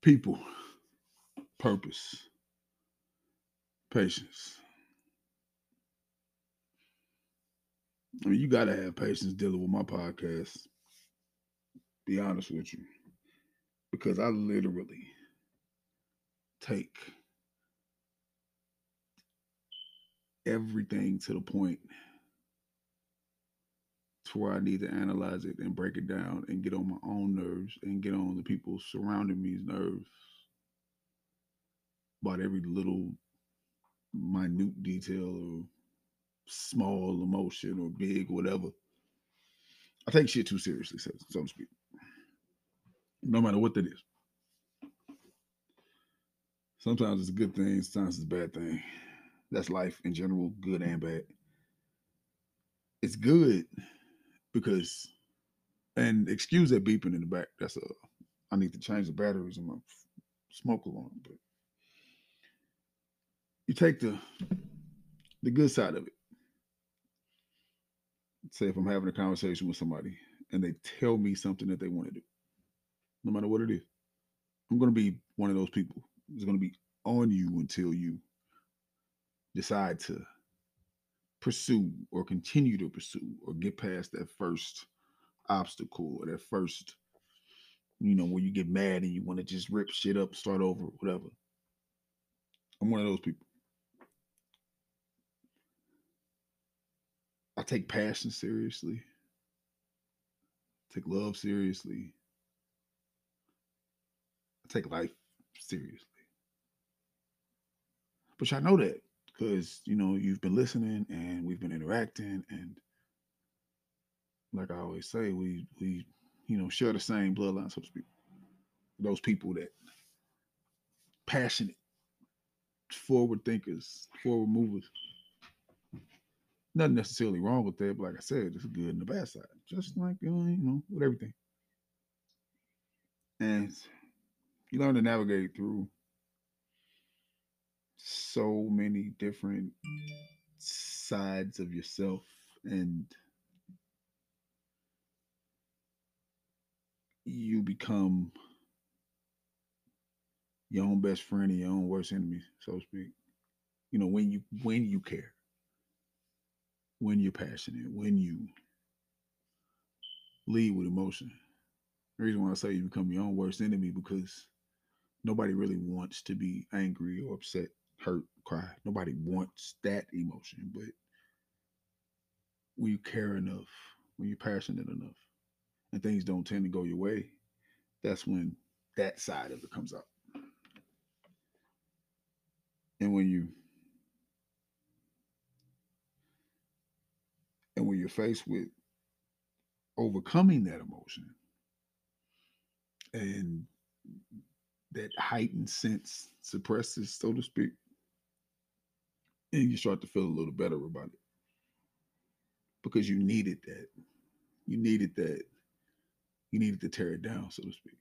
People, purpose, patience. I mean, you gotta have patience dealing with my podcast. Be honest with you, because I literally take everything to the point to where I need to analyze it and break it down and get on my own nerves and get on the people surrounding me's nerves about every little minute detail or small emotion or big whatever. I take shit too seriously, so to speak. No matter what that is. Sometimes it's a good thing, sometimes it's a bad thing. That's life in general, good and bad. It's good because, and excuse that beeping in the back. That's a, I need to change the batteries in my smoke alarm. But you take the good side of it. Say if I'm having a conversation with somebody and they tell me something that they want to do, no matter what it is, I'm going to be one of those people. It's going to be on you until you decide to pursue or continue to pursue or get past that first obstacle or that first, where you get mad and you want to just rip shit up, start over, whatever. I'm one of those people. I take passion seriously, take love seriously, I take life seriously. But y'all know that because, you've been listening and we've been interacting. And like I always say, we share the same bloodline, so to speak. Those people that passionate, forward thinkers, forward movers. Nothing necessarily wrong with that, but like I said, it's a good and the bad side. Just like with everything. And you learn to navigate through so many different sides of yourself, and you become your own best friend and your own worst enemy, so to speak. When you care, when you're passionate, when you lead with emotion. The reason why I say you become your own worst enemy because nobody really wants to be angry or upset, hurt, cry. Nobody wants that emotion. But when you care enough, when you're passionate enough, and things don't tend to go your way, that's when that side of it comes out. And when you're faced with overcoming that emotion and that heightened sense suppresses, so to speak, and you start to feel a little better about it because you needed that. You needed that. You needed to tear it down, so to speak.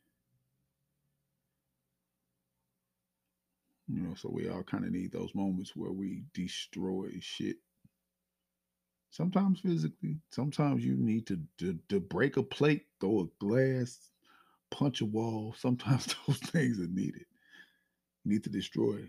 So we all kind of need those moments where we destroy shit. Sometimes physically, sometimes you need to break a plate, throw a glass, punch a wall. Sometimes those things are needed. You need to destroy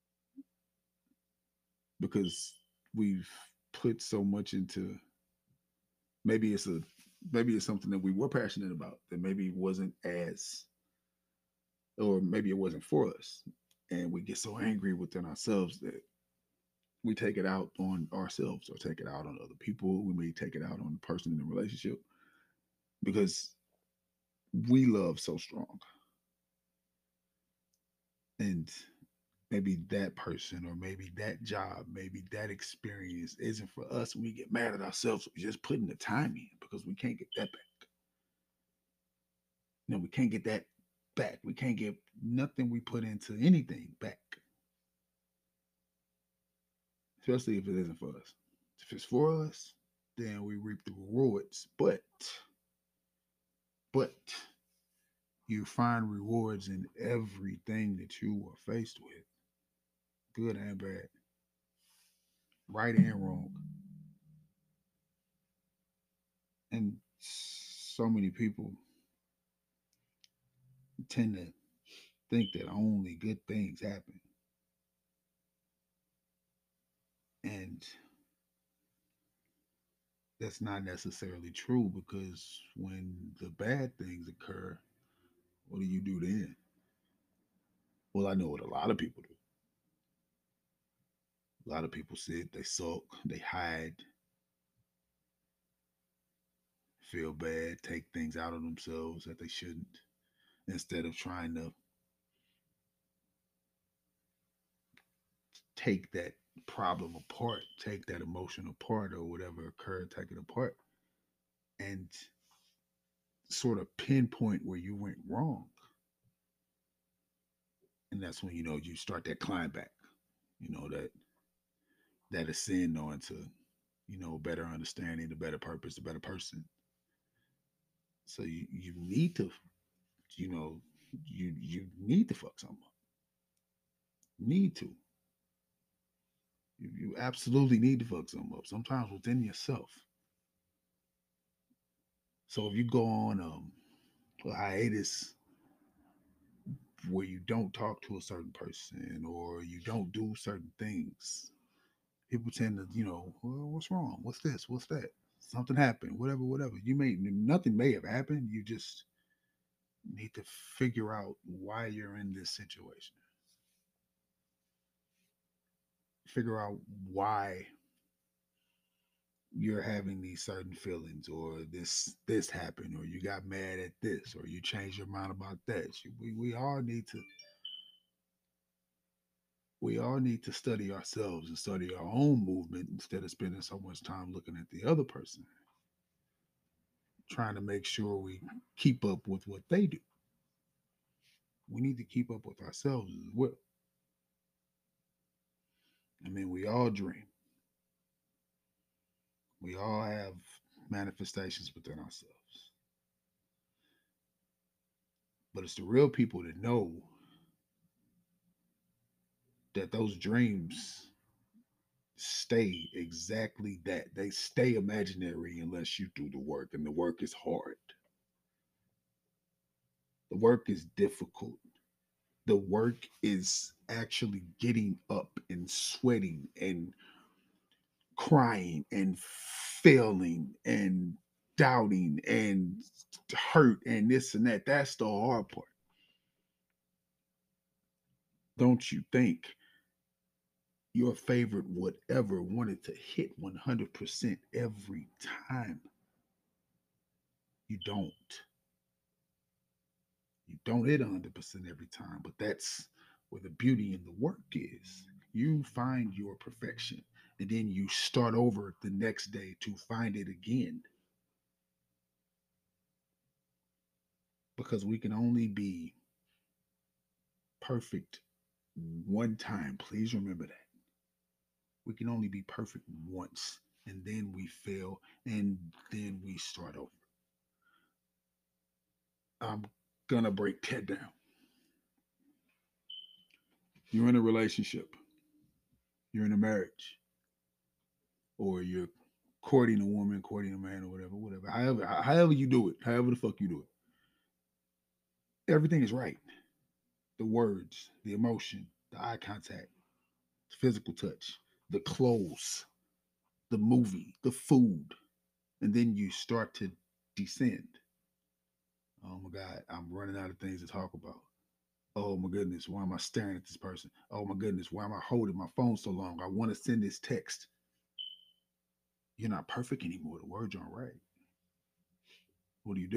because we've put so much into, maybe it's a maybe it's something that we were passionate about that maybe wasn't as, or maybe it wasn't for us, and we get so angry within ourselves that we take it out on ourselves or take it out on other people. We may take it out on the person in the relationship because we love so strong. And maybe that person or maybe that job, maybe that experience isn't for us. We get mad at ourselves. We're just putting the time in because we can't get that back. We can't get that back. We can't get nothing we put into anything back, especially if it isn't for us. If it's for us, then we reap the rewards. But you find rewards in everything that you are faced with, good and bad, right and wrong. And so many people tend to think that only good things happen. And that's not necessarily true because when the bad things occur, what do you do then? Well, I know what a lot of people do. A lot of people sit, they sulk, they hide, feel bad, take things out of themselves that they shouldn't, instead of trying to take that problem apart, take that emotion apart or whatever occurred, take it apart and sort of pinpoint where you went wrong. And that's when, you start that climb back, that ascend onto, better understanding, the better purpose, the better person. So you need to, you know, you need to fuck someone. Need to. You absolutely need to fuck someone up. Sometimes within yourself. So if you go on a hiatus where you don't talk to a certain person or you don't do certain things, people tend to, well, what's wrong? What's this? What's that? Something happened, whatever, whatever. Nothing may have happened. You just need to figure out why you're in this situation. Figure out why you're having these certain feelings, or this happened, or you got mad at this, or you changed your mind about that. We all need to study ourselves and study our own movement instead of spending so much time looking at the other person, trying to make sure we keep up with what they do. We need to keep up with ourselves as well. I mean, we all dream. We all have manifestations within ourselves. But it's the real people that know that those dreams stay exactly that. They stay imaginary unless you do the work, and the work is hard. The work is difficult. The work is actually getting up and sweating and crying and failing and doubting and hurt and this and that. That's the hard part. Don't you think your favorite whatever wanted to hit 100% every time? You don't. You don't hit 100% every time, but that's where the beauty in the work is. You find your perfection and then you start over the next day to find it again, because we can only be perfect one time. Please remember that. We can only be perfect once, and then we fail, and then we start over. I'm gonna break that down. You're in a relationship, you're in a marriage, or you're courting a woman, courting a man, or whatever, whatever. However you do it, however the fuck you do it, everything is right. The words, the emotion, the eye contact, the physical touch, the clothes, the movie, the food, and then you start to descend. Oh my God, I'm running out of things to talk about. Oh my goodness, why am I staring at this person? Oh my goodness, why am I holding my phone so long? I want to send this text. You're not perfect anymore. The words aren't right. What do?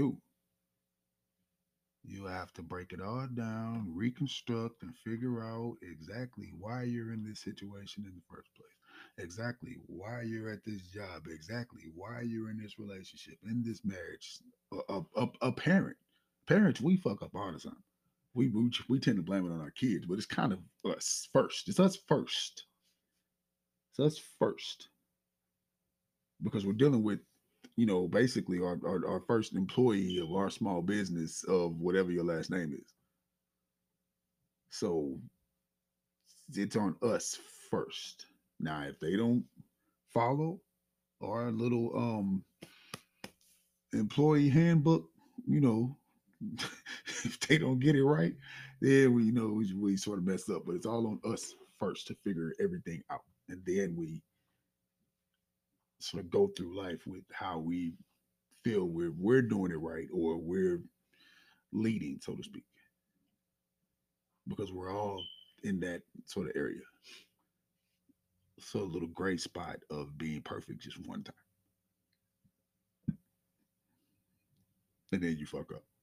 You have to break it all down, reconstruct, and figure out exactly why you're in this situation in the first place. Exactly why you're at this job. Exactly why you're in this relationship, in this marriage. A parent. Parents, we fuck up all the time. We tend to blame it on our kids, but it's kind of us first. It's us first. It's us first because we're dealing with, basically our first employee of our small business of whatever your last name is. So it's on us first. Now, if they don't follow our little employee handbook, you know, If they don't get it right, then we sort of mess up. But it's all on us first to figure everything out, and then we sort of go through life with how we feel we're doing it right or we're leading, so to speak, because we're all in that sort of area. So a little gray spot of being perfect just one time, and then you fuck up,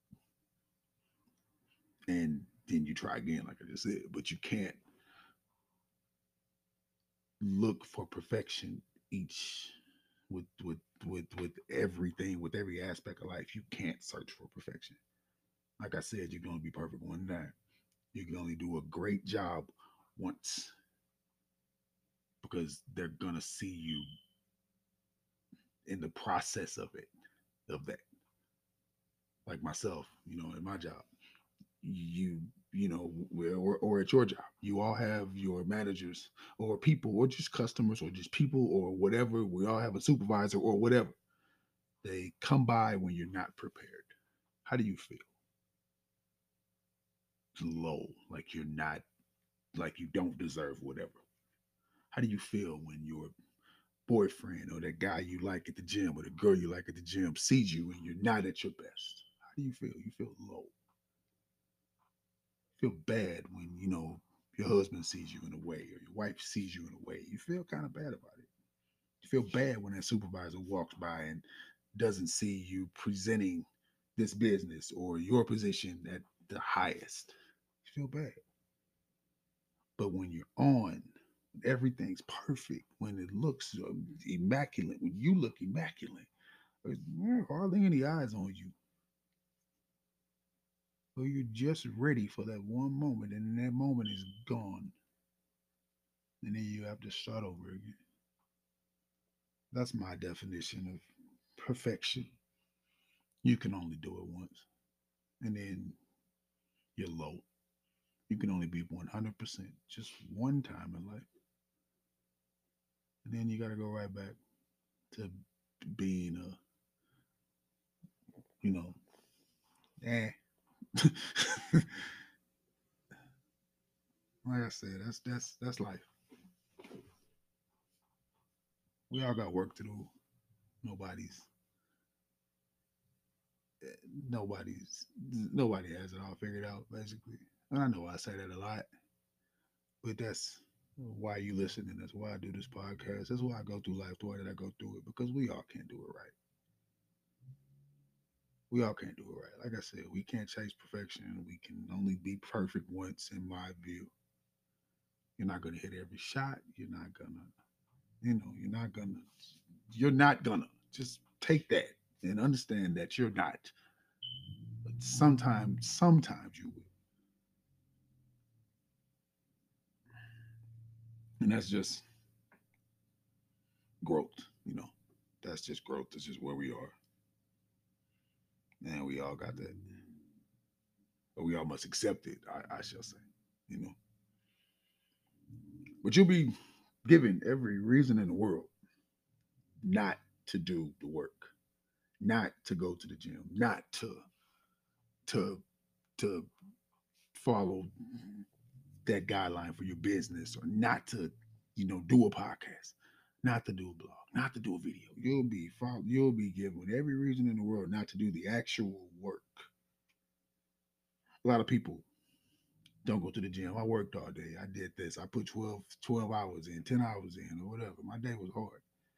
and then you try again, like I just said. But you can't look for perfection each with everything, with every aspect of life. You can't search for perfection. Like I said, you can only be perfect one time. You can only do a great job once because they're gonna see you in the process of that. Like myself, in my job, you or at your job, you all have your managers or people or just customers or just people or whatever. We all have a supervisor or whatever. They come by when you're not prepared. How do you feel? Low, like you're not, like you don't deserve whatever. How do you feel when your boyfriend or that guy you like at the gym or the girl you like at the gym sees you and you're not at your best? How do you feel? You feel low. You feel bad when, your husband sees you in a way or your wife sees you in a way. You feel kind of bad about it. You feel bad when that supervisor walks by and doesn't see you presenting this business or your position at the highest. You feel bad. But when you're on, everything's perfect, when it looks immaculate, when you look immaculate, there's hardly any eyes on you. So you're just ready for that one moment, and then that moment is gone. And then you have to start over again. That's my definition of perfection. You can only do it once, and then you're low. You can only be 100% just one time in life. And then you got to go right back to being you know, eh. Like I said, that's life. We all got work to do. Nobody's nobody has it all figured out, basically. And I know I say that a lot, but that's why you listen, and that's why I do this podcast. That's why I go through life the way that I go through it, because we all can't do it right. We all can't do it right. Like I said, we can't chase perfection. We can only be perfect once, in my view. You're not gonna hit every shot. You're not gonna just take that and understand that you're not. But sometimes you will. And that's just growth, you know. That's just growth. That's just where we are. And we all got that. But we all must accept it, I shall say, you know. But you'll be given every reason in the world not to do the work, not to go to the gym, not to to follow that guideline for your business, or not to, do a podcast, not to do a blog, not to do a video. You'll be given every reason in the world not to do the actual work. A lot of people don't go to the gym. I worked all day. I did this. I put 12 hours in, 10 hours in, or whatever. My day was hard.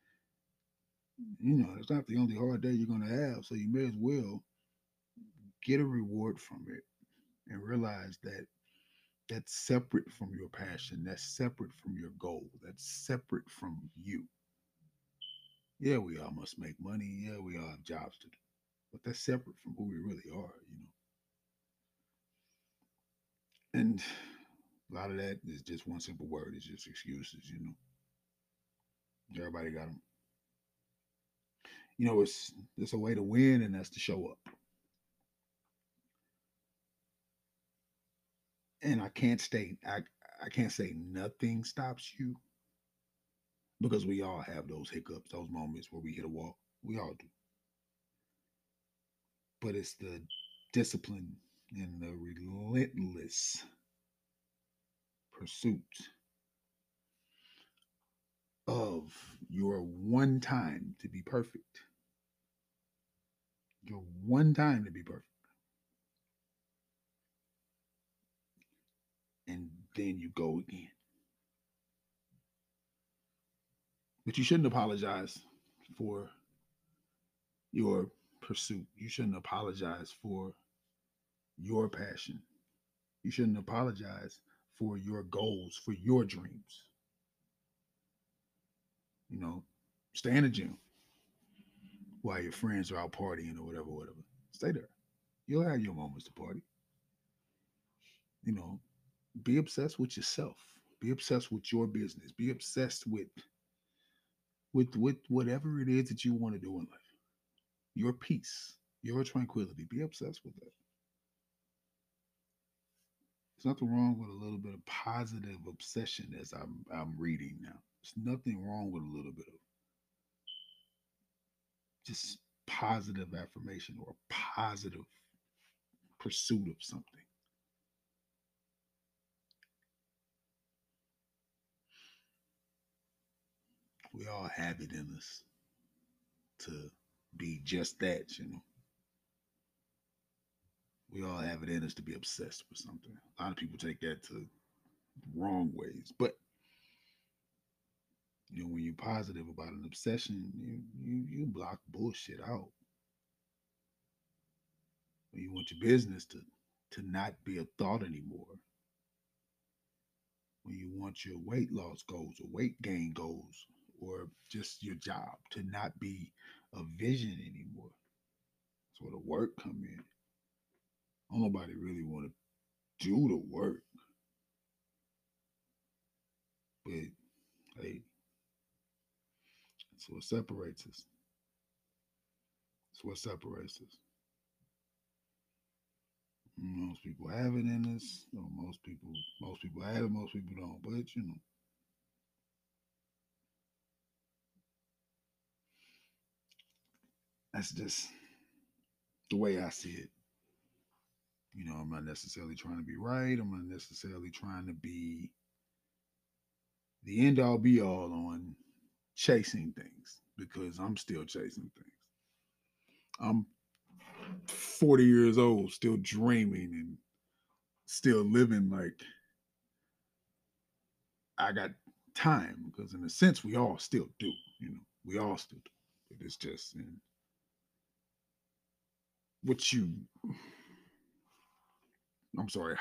It's not the only hard day you're going to have. So you may as well get a reward from it and realize that that's separate from your passion. That's separate from your goal. That's separate from you. Yeah, we all must make money. Yeah, we all have jobs to do. But that's separate from who we really are. And a lot of that is just one simple word. It's just excuses. Everybody got them. It's a way to win, and that's to show up. And I can't say nothing stops you, because we all have those hiccups, those moments where we hit a wall. We all do. But it's the discipline, in the relentless pursuit of your one time to be perfect. Your one time to be perfect. And then you go again. But you shouldn't apologize for your pursuit. You shouldn't apologize for your passion. You shouldn't apologize for your goals, for your dreams. You know, stay in the gym while your friends are out partying or whatever, whatever. Stay there. You'll have your moments to party. You know, be obsessed with yourself. Be obsessed with your business. Be obsessed with whatever it is that you want to do in life. Your peace, your tranquility. Be obsessed with that. There's nothing wrong with a little bit of positive obsession as I'm reading now. There's nothing wrong with a little bit of just positive affirmation or positive pursuit of something. We all have it in us to be just that, you know. We all have it in us to be obsessed with something. A lot of people take that to wrong ways, but you know, when you're positive about an obsession, you block bullshit out. When you want your business to not be a thought anymore, when you want your weight loss goals or weight gain goals or just your job to not be a vision anymore. That's where the work come in. Don't nobody really want to do the work, but hey, that's what separates us. That's what separates us. Most people have it in us. You know, most people have it. Most people don't. But you know, that's just the way I see it. You know, I'm not necessarily trying to be right. I'm not necessarily trying to be the end all be all on chasing things because I'm still chasing things. I'm 40 years old, still dreaming and still living like I got time because, in a sense, we all still do. You know, we all still do. But it's just in what you, I'm sorry,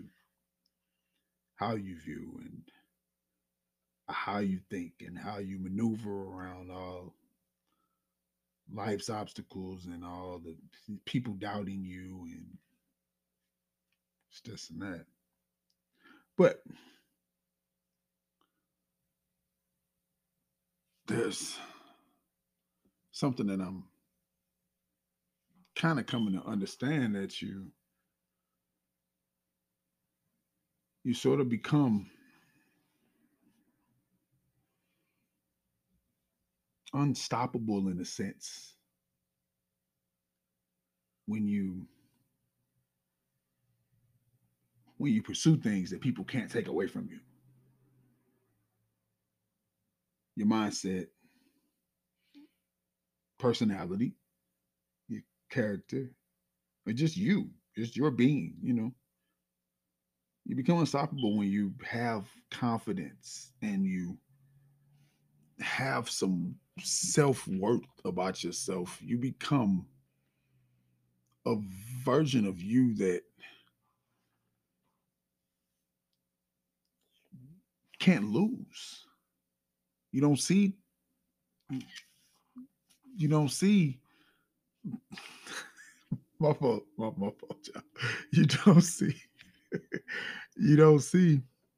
how you view and how you think and how you maneuver around all life's obstacles and all the people doubting you and it's this and that. But there's something that I'm kind of coming to understand that you sort of become unstoppable in a sense when you pursue things that people can't take away from you. Your mindset, personality, your character, or just you, just your being, you know. You become unstoppable when you have confidence and you have some self-worth about yourself. You become a version of you that can't lose. You don't see you don't see my fault, y'all. You don't see you don't see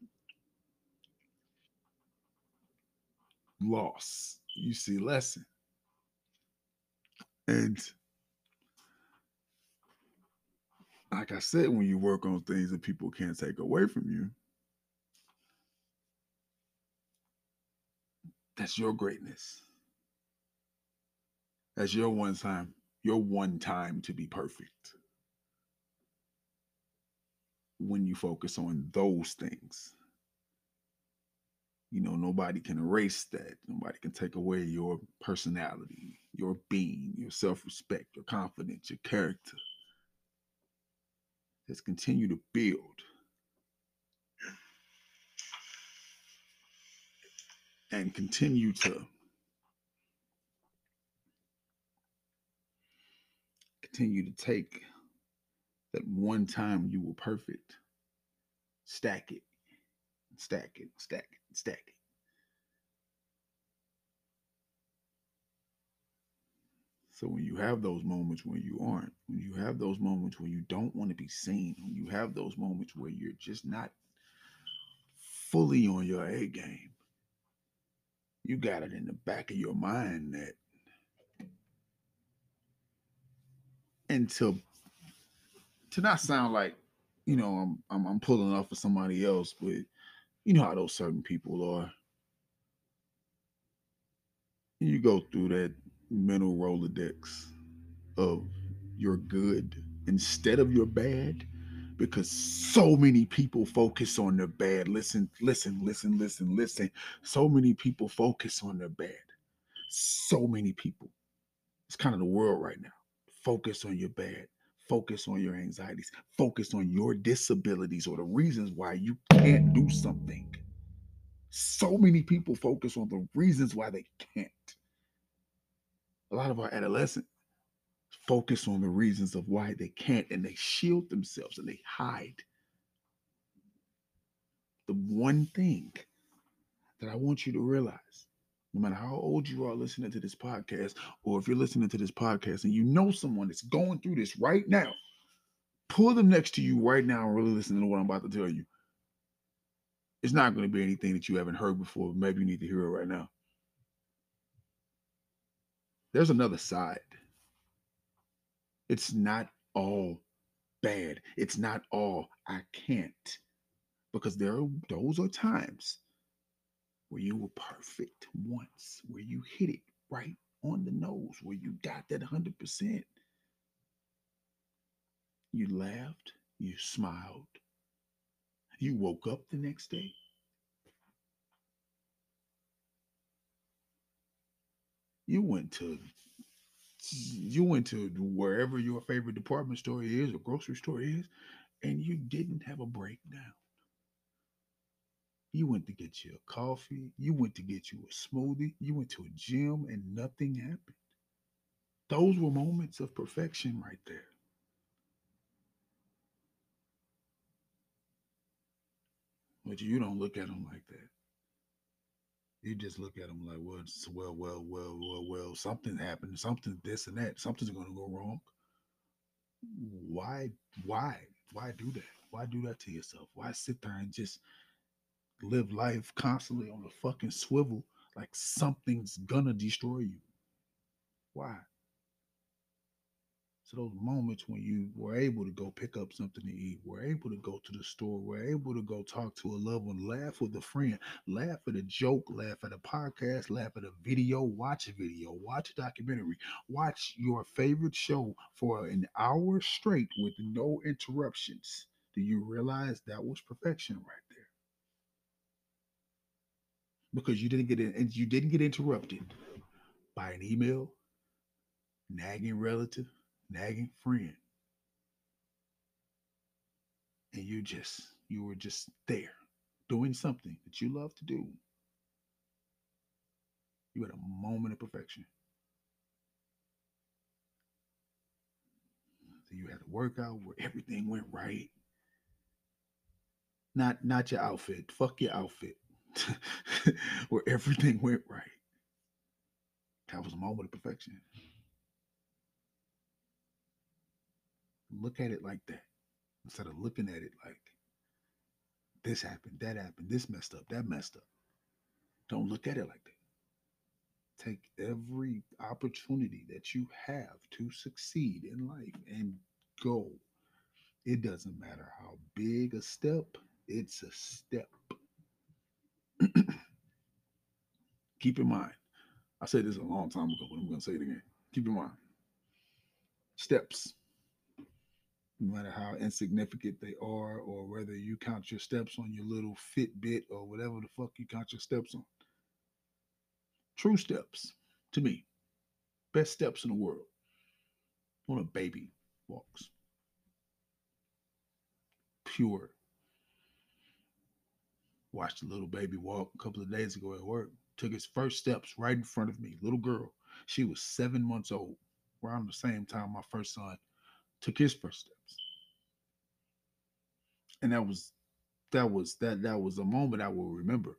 loss. You see lesson. And like I said, when you work on things that people can't take away from you, that's your greatness. That's your one time to be perfect. when you focus on those things. Nobody can erase that. Nobody can take away your personality, your being, your self respect, your confidence, your character. Just continue to build and continue to take that one time you were perfect, stack it, stack it, stack it, stack it. So when you have those moments when you aren't, when you have those moments when you don't want to be seen, when you have those moments where you're just not fully on your A game, you got it in the back of your mind that, and to not sound like, I'm pulling off for somebody else, but you know how those certain people are. You go through that mental Rolodex of your good instead of your bad, because so many people focus on their bad. Listen, listen, listen, listen, listen. So many people focus on their bad. So many people. It's kind of the world right now. Focus on your bad. Focus on your anxieties. Focus on your disabilities or the reasons why you can't do something. So many people focus on the reasons why they can't. A lot of our adolescents focus on the reasons of why they can't, and they shield themselves and they hide. The one thing that I want you to realize, no matter how old you are listening to this podcast, or if you're listening to this podcast and you know someone that's going through this right now, pull them next to you right now and really listen to what I'm about to tell you. It's not going to be anything that you haven't heard before. Maybe you need to hear it right now. There's another side. It's not all bad. It's not all I can't. Because those are times where you were perfect once, where you hit it right on the nose, where you got that 100%. You laughed, you smiled, you woke up the next day. You went to wherever your favorite department store is or grocery store is, and you didn't have a breakdown. You went to get you a coffee, you went to get you a smoothie, you went to a gym, and nothing happened. Those were moments of perfection right there. But you don't look at them like that. You just look at them like, well, something happened, something this and that, something's going to go wrong. Why, why, why do that? Why do that to yourself? Why sit there and just live life constantly on a fucking swivel like something's gonna destroy you? Why? So those moments when you were able to go pick up something to eat, were able to go to the store, were able to go talk to a loved one, laugh with a friend, laugh at a joke, laugh at a podcast, laugh at a video, watch a documentary, watch your favorite show for an hour straight with no interruptions. Do you realize that was perfection right there? Because you didn't get interrupted by an email, nagging relative, nagging friend, and you were just there doing something that you love to do. You had a moment of perfection. So you had a workout where everything went right. Not your outfit. Fuck your outfit. Where everything went right. That was a moment of perfection. Look at it like that. Instead of looking at it like this happened, that happened, this messed up, that messed up. Don't look at it like that. Take every opportunity that you have to succeed in life and go. It doesn't matter how big a step, it's a step. Keep in mind, I said this a long time ago, but I'm going to say it again. Keep in mind, steps. no matter how insignificant they are, or whether you count your steps on your little Fitbit or whatever the fuck you count your steps on. True steps, to me, best steps in the world. When a baby walks, pure. Watched a little baby walk a couple of days ago at work. Took his first steps right in front of me. Little girl. She was 7 months old. Around the same time my first son took his first steps. And that was a moment I will remember.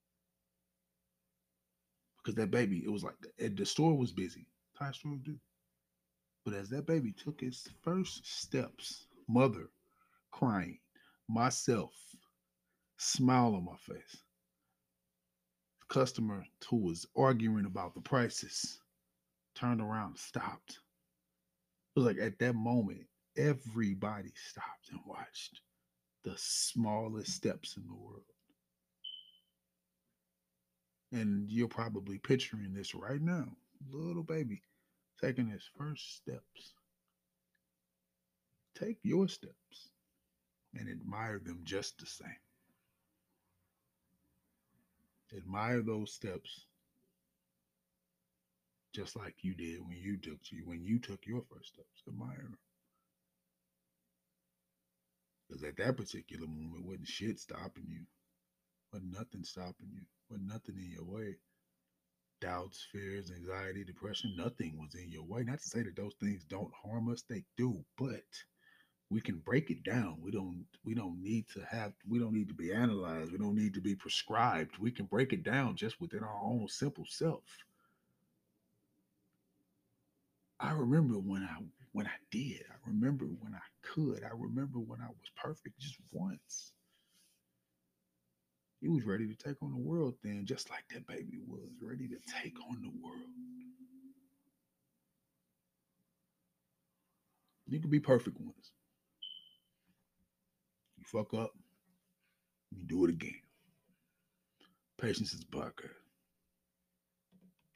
Because that baby, it was like the store was busy. Tie stores do. But as that baby took his first steps, mother crying, myself, smile on my face. Customer who was arguing about the prices turned around and stopped. It was like at that moment, everybody stopped and watched the smallest steps in the world. And you're probably picturing this right now. Little baby taking his first steps. Take your steps and admire them just the same. Admire those steps just like you did when you took your first steps. Admire them. Because at that particular moment, wasn't shit stopping you. Wasn't nothing stopping you. Wasn't nothing in your way. Doubts, fears, anxiety, depression, nothing was in your way. Not to say that those things don't harm us, they do, but we can break it down. We don't need to be analyzed. We don't need to be prescribed. We can break it down just within our own simple self. I remember when I did. I remember when I could. I remember when I was perfect just once. He was ready to take on the world then, just like that baby was ready to take on the world. You can be perfect once. You fuck up, you do it again. Patience is a podcast.